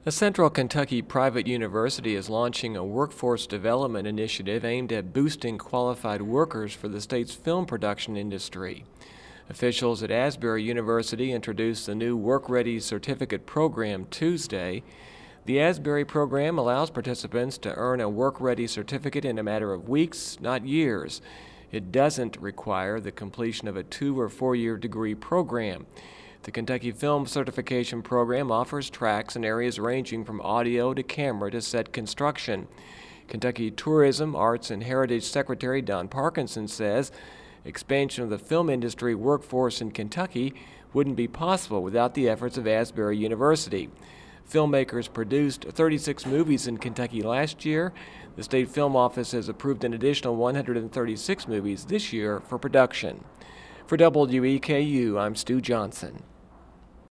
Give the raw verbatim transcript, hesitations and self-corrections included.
A Central Kentucky private university is launching a workforce development initiative aimed at boosting qualified workers for the state's film production industry. Officials at Asbury University introduced the new Work Ready Certificate program Tuesday. The Asbury program allows participants to earn a Work Ready certificate in a matter of weeks, not years. It doesn't require the completion of a two- or four-year degree program. The Kentucky Film Certification Program offers tracks in areas ranging from audio to camera to set construction. Kentucky Tourism, Arts, and Heritage Secretary Don Parkinson says expansion of the film industry workforce in Kentucky wouldn't be possible without the efforts of Asbury University. Filmmakers produced thirty-six movies in Kentucky last year. The State Film Office has approved an additional one hundred thirty-six movies this year for production. For W E K U, I'm Stu Johnson.